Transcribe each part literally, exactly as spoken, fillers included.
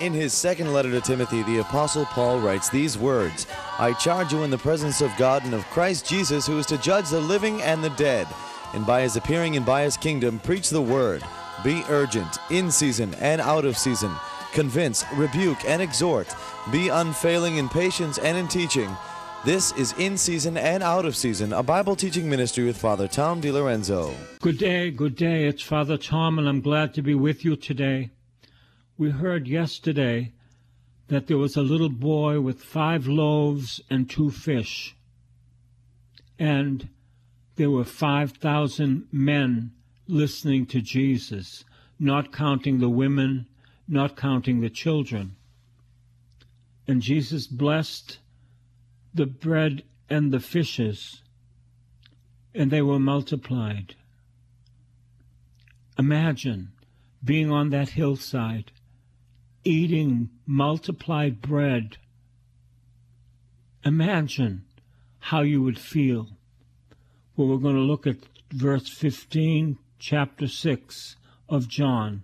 In his second letter to Timothy, the Apostle Paul writes these words, I charge you in the presence of God and of Christ Jesus, who is to judge the living and the dead, and by his appearing and by his kingdom, preach the word. Be urgent, in season and out of season. Convince, rebuke, and exhort. Be unfailing in patience and in teaching. This is In Season and Out of Season, a Bible teaching ministry with Father Tom DiLorenzo. Good day, good day. It's Father Tom, and I'm glad to be with you today. We heard yesterday that there was a little boy with five loaves and two fish, and there were five thousand men listening to Jesus, not counting the women, not counting the children. And Jesus blessed the bread and the fishes, and they were multiplied. Imagine being on that hillside, eating multiplied bread. Imagine how you would feel. Well, we're going to look at verse fifteen, chapter six of John.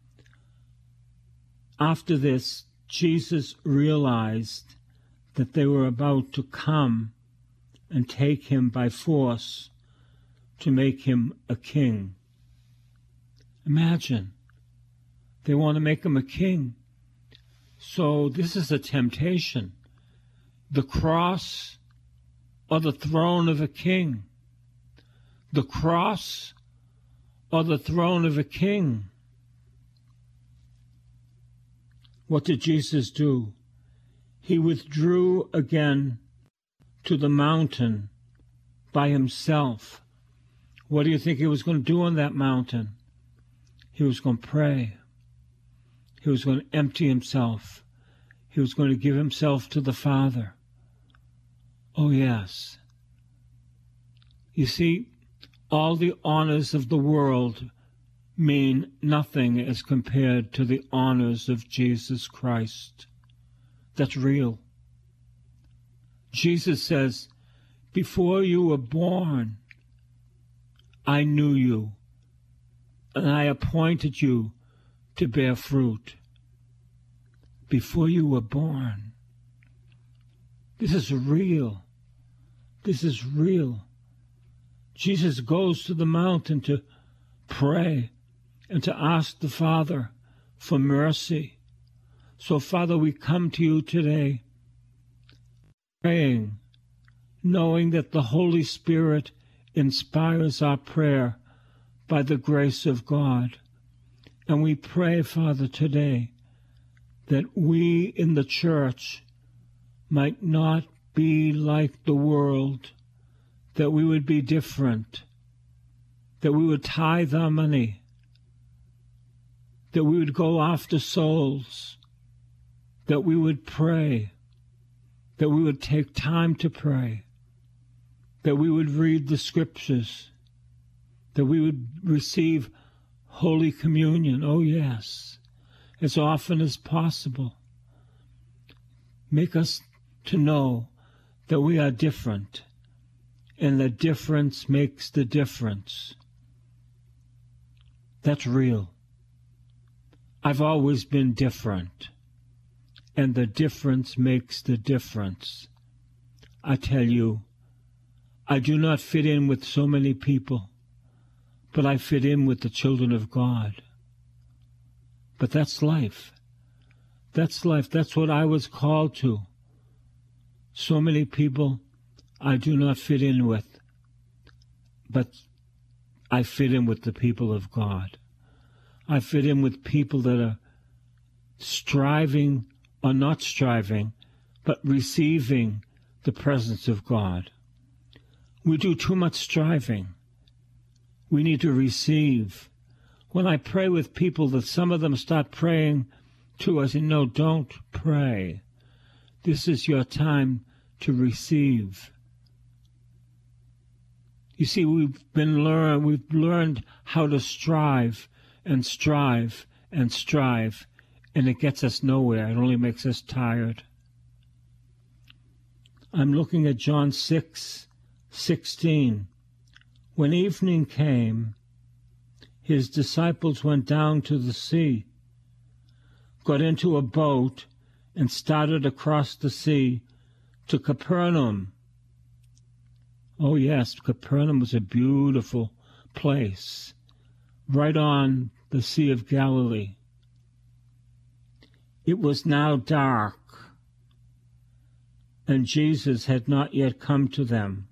After this, Jesus realized that they were about to come and take him by force to make him a king. Imagine, they want to make him a king. So this is a temptation. The cross or the throne of a king. The cross or the throne of a king. What did Jesus do? He withdrew again to the mountain by himself. What do you think he was going to do on that mountain? He was going to pray. He was going to empty himself. He was going to give himself to the Father. Oh, yes. You see, all the honors of the world mean nothing as compared to the honors of Jesus Christ. That's real. Jesus says, before you were born, I knew you, and I appointed you to bear fruit. Before you were born. This is real. This is real. Jesus goes to the mountain to pray and to ask the Father for mercy. So, Father, we come to you today praying, knowing that the Holy Spirit inspires our prayer by the grace of God. And we pray, Father, today that we in the church might not be like the world, that we would be different, that we would tithe our money, that we would go after souls, that we would pray, that we would take time to pray, that we would read the Scriptures, that we would receive Holy Communion, oh yes, as often as possible. Make us to know that we are different, and the difference makes the difference. That's real. I've always been different, and the difference makes the difference. I tell you, I do not fit in with so many people, but I fit in with the children of God. But that's life. That's life. That's what I was called to. So many people I do not fit in with, but I fit in with the people of God. I fit in with people that are striving, or not striving, but receiving the presence of God. We do too much striving. We need to receive. When I pray with people, that some of them start praying too, I say, no, don't pray. This is your time to receive. You see, we've been learn, we've learned how to strive and strive and strive, and it gets us nowhere. It only makes us tired. I'm looking at John six sixteen. When evening came, his disciples went down to the sea, got into a boat and started across the sea to Capernaum. Oh yes, Capernaum was a beautiful place, right on the Sea of Galilee. It was now dark, and Jesus had not yet come to them.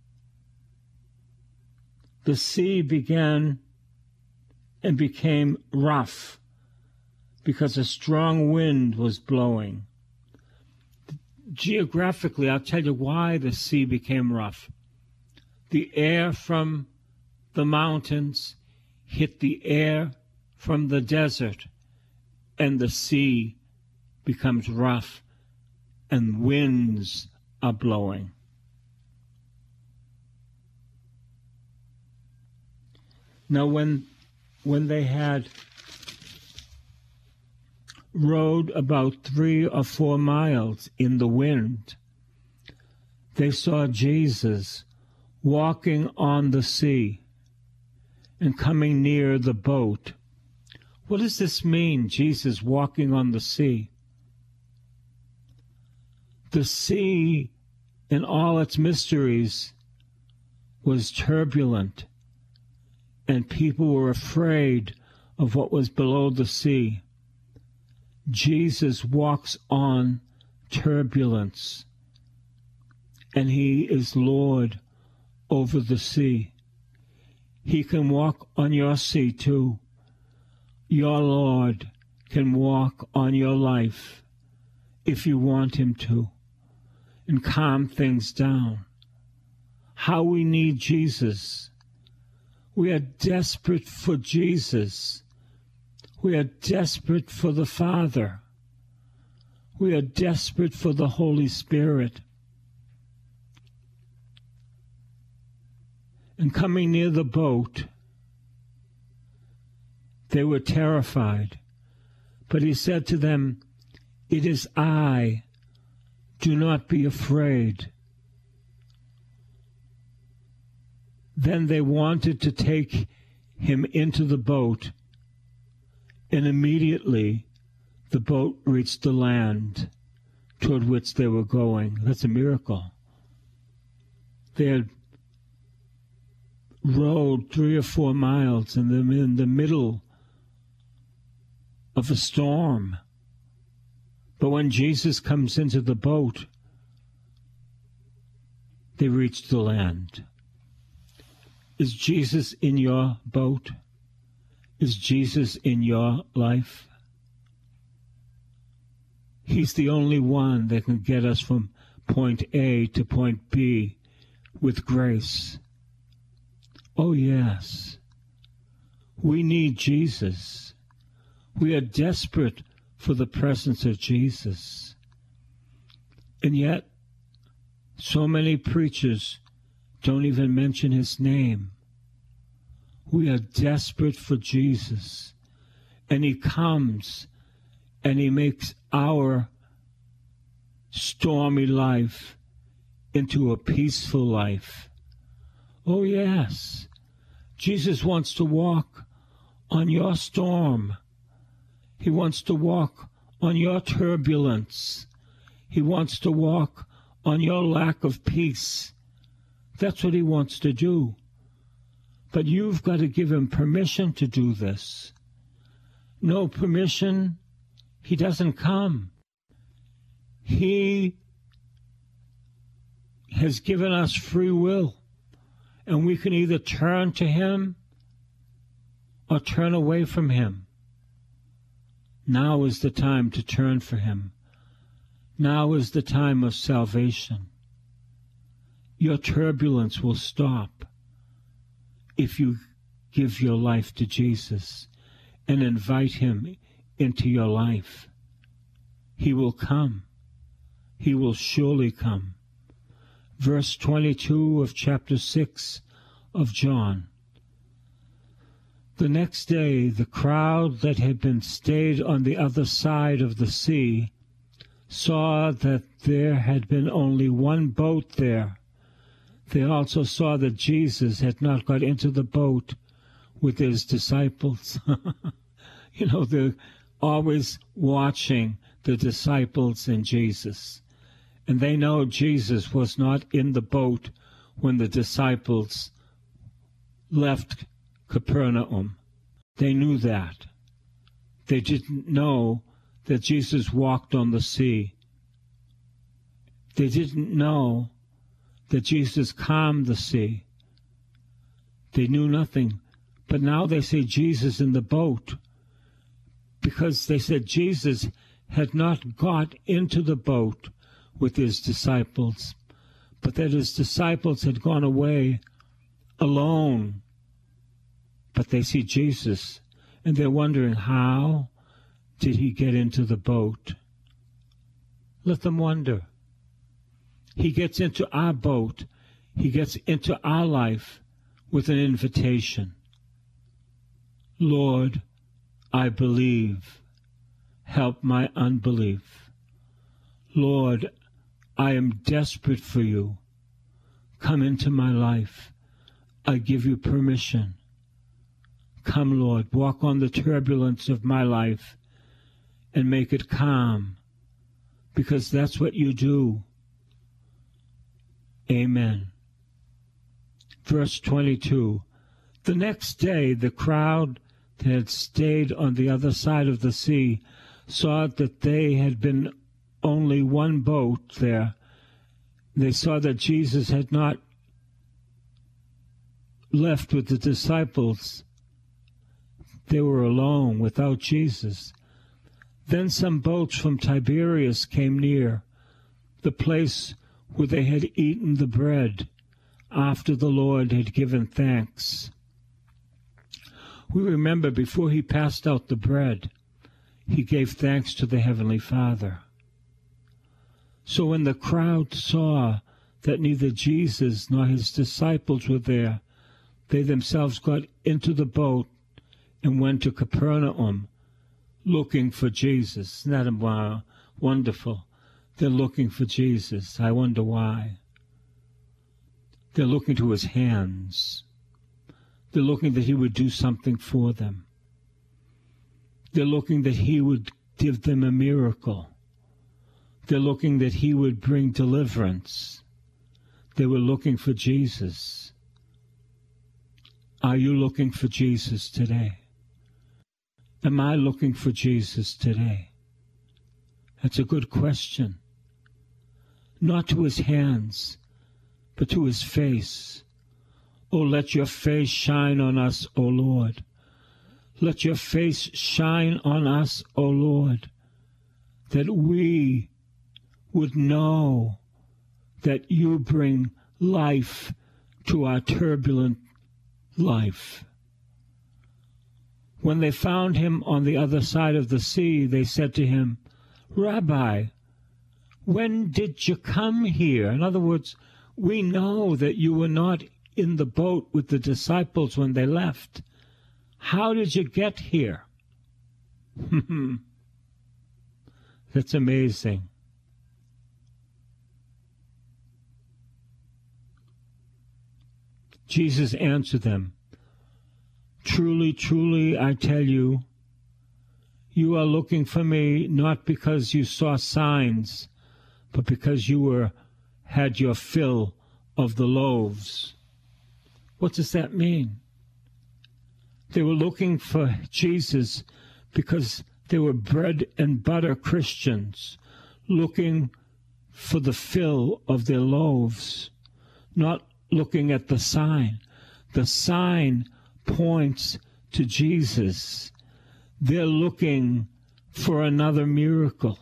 The sea began and became rough because a strong wind was blowing. Geographically, I'll tell you why the sea became rough. The air from the mountains hit the air from the desert, and the sea becomes rough, and winds are blowing. Now, when, when they had rowed about three or four miles in the wind, they saw Jesus walking on the sea and coming near the boat. What does this mean, Jesus walking on the sea? The sea, in all its mysteries, was turbulent, and people were afraid of what was below the sea. Jesus walks on turbulence, and he is Lord over the sea. He can walk on your sea too. Your Lord can walk on your life if you want him to, and calm things down. How we need Jesus. We are desperate for Jesus. We are desperate for the Father. We are desperate for the Holy Spirit. And coming near the boat, they were terrified. But he said to them, "It is I. Do not be afraid." Then they wanted to take him into the boat, and immediately the boat reached the land toward which they were going. That's a miracle. They had rowed three or four miles and they're in the middle of a storm. But when Jesus comes into the boat, they reach the land. Is Jesus in your boat? Is Jesus in your life? He's the only one that can get us from point A to point B with grace. Oh, yes. We need Jesus. We are desperate for the presence of Jesus. And yet, so many preachers don't even mention his name. We are desperate for Jesus. And he comes and he makes our stormy life into a peaceful life. Oh, yes. Jesus wants to walk on your storm. He wants to walk on your turbulence. He wants to walk on your lack of peace. That's what he wants to do. But you've got to give him permission to do this. No permission, he doesn't come. He has given us free will, and we can either turn to him or turn away from him. Now is the time to turn for him. Now is the time of salvation. Your turbulence will stop if you give your life to Jesus and invite him into your life. He will come. He will surely come. Verse twenty-two of chapter six of John. The next day, the crowd that had been stayed on the other side of the sea saw that there had been only one boat there. They also saw that Jesus had not got into the boat with his disciples. You know, the, always watching the disciples and Jesus. And they know Jesus was not in the boat when the disciples left Capernaum. They knew that. They didn't know that Jesus walked on the sea. They didn't know that Jesus calmed the sea. They knew nothing. But now they see Jesus in the boat because they said Jesus had not got into the boat with his disciples, but that his disciples had gone away alone. But they see Jesus, and they're wondering, how did he get into the boat? Let them wonder. He gets into our boat. He gets into our life with an invitation. Lord, I believe. Help my unbelief. Lord, I am desperate for you. Come into my life. I give you permission. Come, Lord, walk on the turbulence of my life and make it calm, because that's what you do. Amen. Verse twenty-two. The next day the crowd that had stayed on the other side of the sea saw that they had been only one boat there. They saw that Jesus had not left with the disciples. They were alone without Jesus. Then some boats from Tiberias came near, the place where they had eaten the bread after the Lord had given thanks. We remember before he passed out the bread, he gave thanks to the Heavenly Father. So when the crowd saw that neither Jesus nor his disciples were there, they themselves got into the boat and went to Capernaum looking for Jesus. Isn't that wonderful? They're looking for Jesus. I wonder why. They're looking to his hands. They're looking that he would do something for them. They're looking that he would give them a miracle. They're looking that he would bring deliverance. They were looking for Jesus. Are you looking for Jesus today? Am I looking for Jesus today? That's a good question. Not to his hands, but to his face. Oh, let your face shine on us, O Lord. Let your face shine on us, O Lord, that we would know that you bring life to our turbulent life. When they found him on the other side of the sea, they said to him, Rabbi, when did you come here? In other words, we know that you were not in the boat with the disciples when they left. How did you get here? That's amazing. Jesus answered them, Truly, truly, I tell you, you are looking for me not because you saw signs, but because you were had your fill of the loaves. What does that mean? They were looking for Jesus because they were bread and butter Christians, looking for the fill of their loaves, not looking at the sign. The sign points to Jesus. They're looking for another miracle.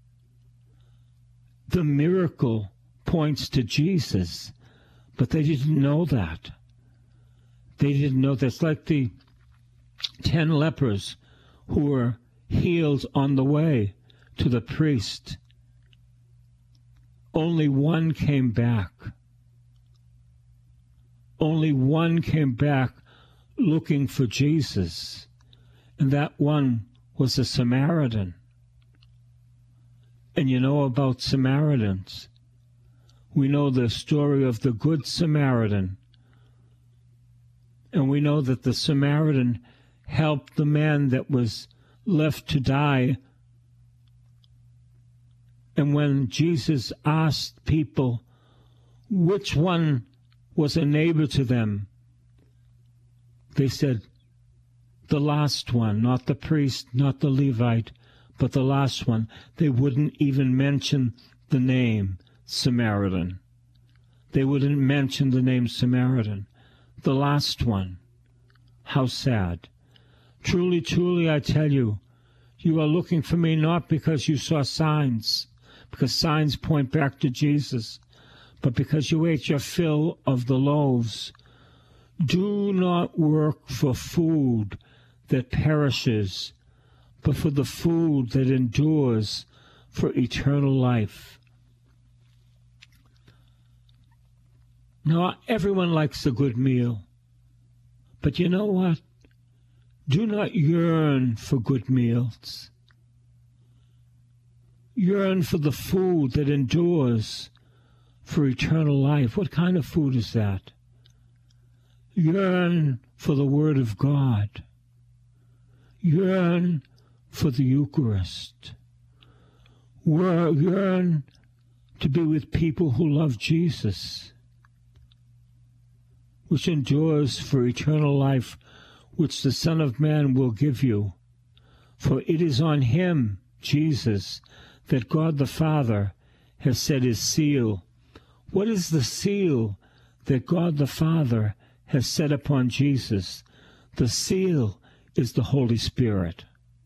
The miracle points to Jesus, but they didn't know that. They didn't know that. It's like the ten lepers who were healed on the way to the priest. Only one came back. Only one came back looking for Jesus, and that one was a Samaritan. And you know about Samaritans. We know the story of the Good Samaritan. And we know that the Samaritan helped the man that was left to die. And when Jesus asked people which one was a neighbor to them, they said, the last one, not the priest, not the Levite, but the last one. They wouldn't even mention the name Samaritan. They wouldn't mention the name Samaritan. The last one. How sad. Truly, truly, I tell you, you are looking for me not because you saw signs, because signs point back to Jesus, but because you ate your fill of the loaves. Do not work for food that perishes, but for the food that endures for eternal life. Now, everyone likes a good meal, but you know what? Do not yearn for good meals. Yearn for the food that endures for eternal life. What kind of food is that? Yearn for the Word of God. Yearn for the Eucharist. Yearn to be with people who love Jesus, which endures for eternal life, which the Son of Man will give you. For it is on him, Jesus, that God the Father has set his seal. What is the seal that God the Father has set upon Jesus? The seal is the Holy Spirit.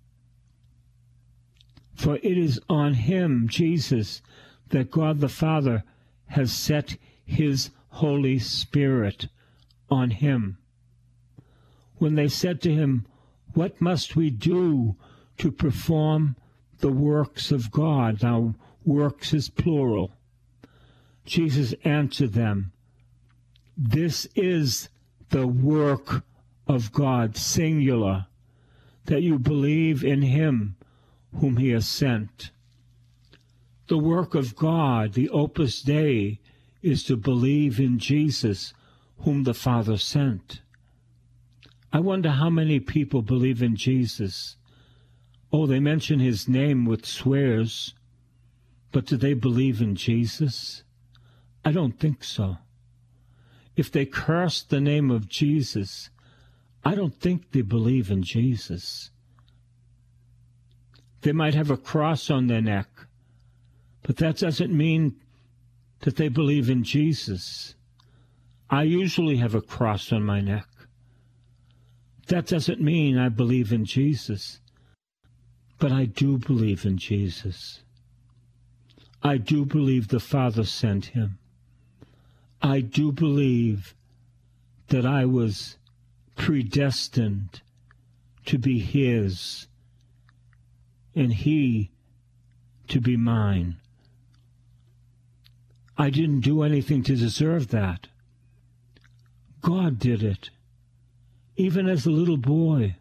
For it is on him, Jesus, that God the Father has set his Holy Spirit on him. When they said to him, what must we do to perform the works of God? Now, works is plural. Jesus answered them, this is the work of God, singular, that you believe in him whom he has sent. The work of God, the Opus Dei, is to believe in Jesus whom the Father sent. I wonder how many people believe in Jesus. Oh, they mention his name with swears, but do they believe in Jesus? I don't think so. If they curse the name of Jesus, I don't think they believe in Jesus. They might have a cross on their neck, but that doesn't mean that they believe in Jesus. I usually have a cross on my neck. That doesn't mean I believe in Jesus, but I do believe in Jesus. I do believe the Father sent him. I do believe that I was predestined to be his and he to be mine. I didn't do anything to deserve that. God did it. Even as a little boy,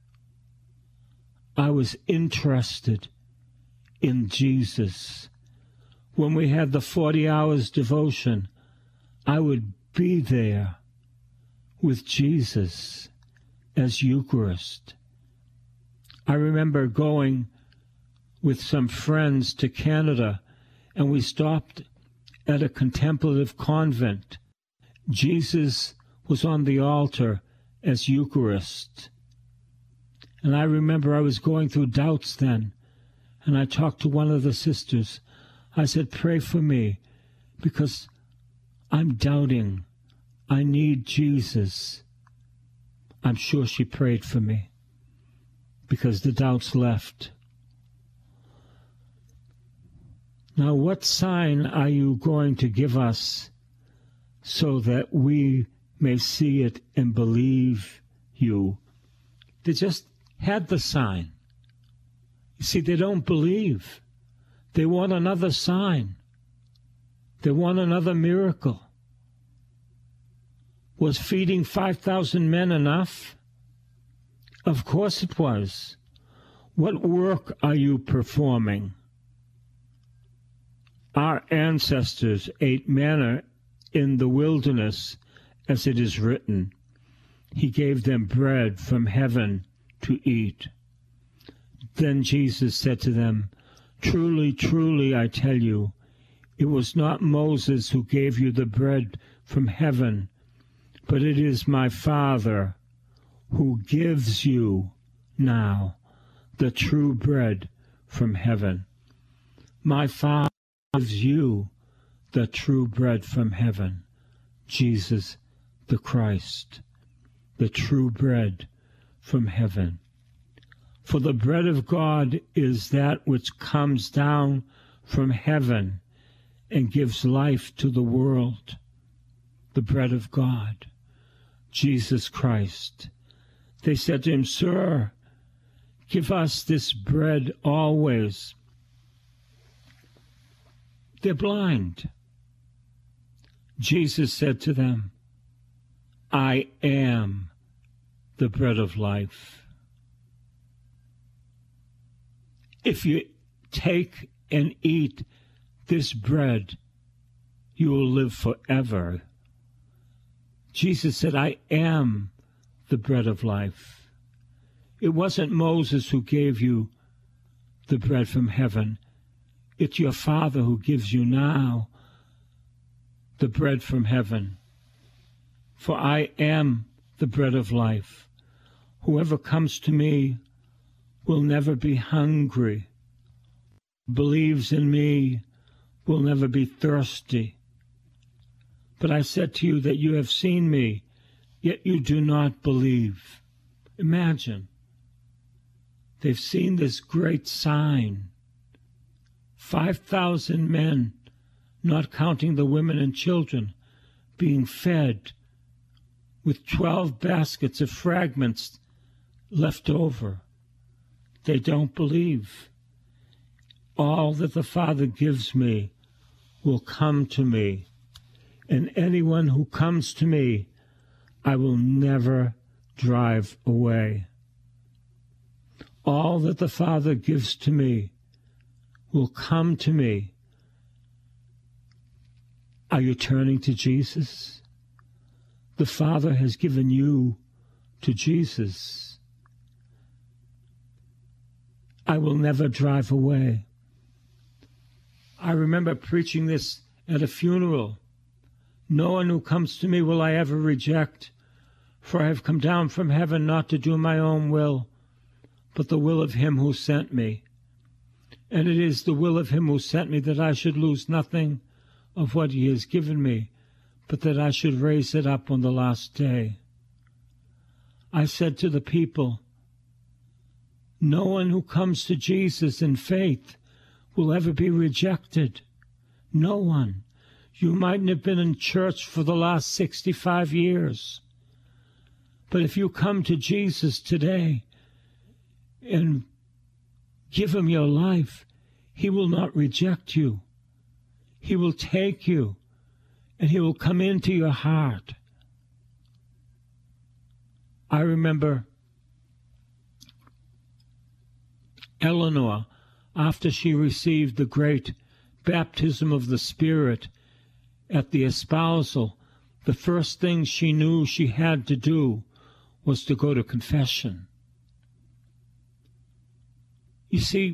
I was interested in Jesus. When we had the forty hours devotion, I would be there with Jesus as Eucharist. I remember going with some friends to Canada, and we stopped at a contemplative convent. Jesus was on the altar as Eucharist. And I remember I was going through doubts then, and I talked to one of the sisters. I said, pray for me, because I'm doubting. I need Jesus. I'm sure she prayed for me, because the doubts left. Now, what sign are you going to give us so that we may see it and believe you? They just had the sign. You see, they don't believe. They want another sign. They want another miracle. Was feeding five thousand men enough? Of course it was. What work are you performing? Our ancestors ate manna in the wilderness, as it is written. He gave them bread from heaven to eat. Then Jesus said to them, Truly, truly, I tell you, it was not Moses who gave you the bread from heaven, but it is my Father who gives you now the true bread from heaven. My Father gives you the true bread from heaven, Jesus the Christ, the true bread from heaven. For the bread of God is that which comes down from heaven and gives life to the world. The bread of God, Jesus Christ. They said to him, Sir, give us this bread always. They're blind. Jesus said to them, I am the bread of life. If you take and eat this bread, you will live forever. Jesus said, I am the bread of life. It wasn't Moses who gave you the bread from heaven. It's your Father who gives you now the bread from heaven. For I am the bread of life. Whoever comes to me will never be hungry. Believes in me will never be thirsty. But I said to you that you have seen me, yet you do not believe. Imagine. They've seen this great sign. Five thousand men, not counting the women and children, being fed with twelve baskets of fragments left over. They don't believe. All that the Father gives me will come to me, and anyone who comes to me, I will never drive away. All that the Father gives to me will come to me. Are you turning to Jesus? The Father has given you to Jesus. I will never drive away. I remember preaching this at a funeral. No one who comes to me will I ever reject, for I have come down from heaven not to do my own will, but the will of him who sent me. And it is the will of him who sent me that I should lose nothing of what he has given me, but that I should raise it up on the last day. I said to the people, no one who comes to Jesus in faith will ever be rejected. No one. You mightn't have been in church for the last sixty-five years. But if you come to Jesus today and give him your life, he will not reject you. He will take you, and he will come into your heart. I remember Eleanor, after she received the great baptism of the Spirit at the espousal, the first thing she knew she had to do was to go to confession. You see,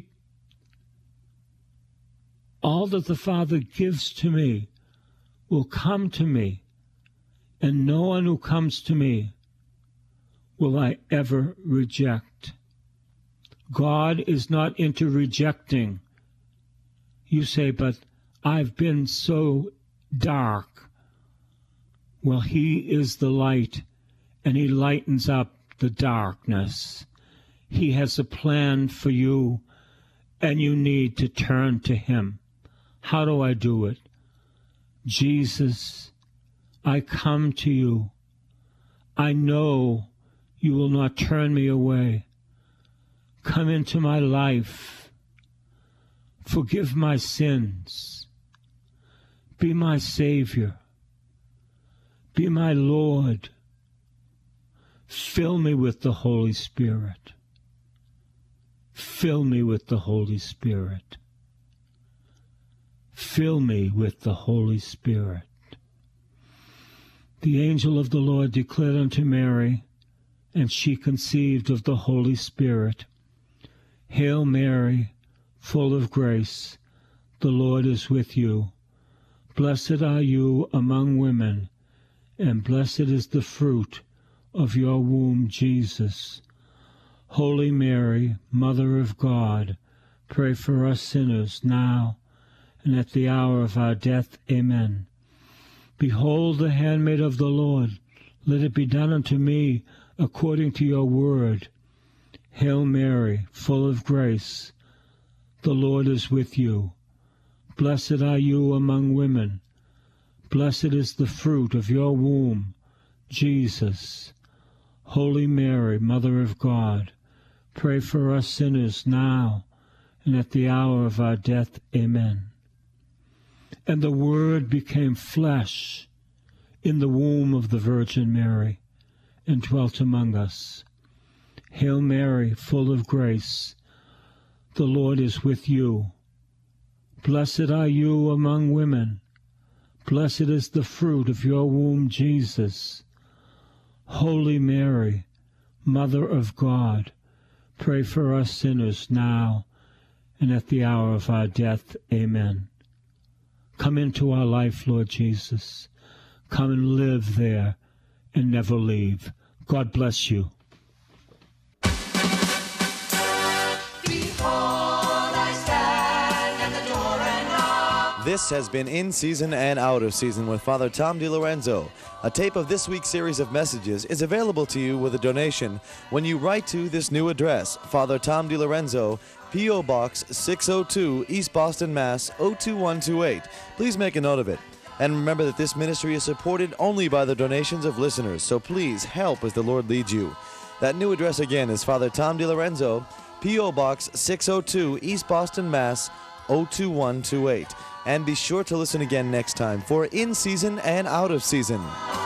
all that the Father gives to me will come to me, and no one who comes to me will I ever reject. God is not into rejecting. You say, but I've been so dark. Well, he is the light, and he lightens up the darkness. He has a plan for you, and you need to turn to him. How do I do it? Jesus, I come to you. I know you will not turn me away. Come into my life. Forgive my sins. Be my Savior. Be my Lord. Fill me with the Holy Spirit. Fill me with the Holy Spirit. Fill me with the Holy Spirit. The angel of the Lord declared unto Mary, and she conceived of the Holy Spirit. Hail Mary, full of grace, the Lord is with you. Blessed are you among women, and blessed is the fruit of your womb, Jesus. Holy Mary, Mother of God, pray for us sinners now and at the hour of our death. Amen. Behold the handmaid of the Lord. Let it be done unto me according to your word. Hail Mary, full of grace, the Lord is with you. Blessed are you among women. Blessed is the fruit of your womb, Jesus. Holy Mary, Mother of God, pray for us sinners now and at the hour of our death. Amen. And the Word became flesh in the womb of the Virgin Mary and dwelt among us. Hail Mary, full of grace, the Lord is with you. Blessed are you among women. Blessed is the fruit of your womb, Jesus. Holy Mary, Mother of God, pray for us sinners now and at the hour of our death. Amen. Come into our life, Lord Jesus. Come and live there and never leave. God bless you. This has been In Season and Out of Season with Father Tom DiLorenzo. A tape of this week's series of messages is available to you with a donation when you write to this new address, Father Tom DiLorenzo, P O. Box six oh two, East Boston, Mass. oh two one two eight. Please make a note of it. And remember that this ministry is supported only by the donations of listeners, so please help as the Lord leads you. That new address again is Father Tom DiLorenzo, P O. Box six oh two, East Boston, Mass. oh two one two eight. And be sure to listen again next time for In Season and Out of Season.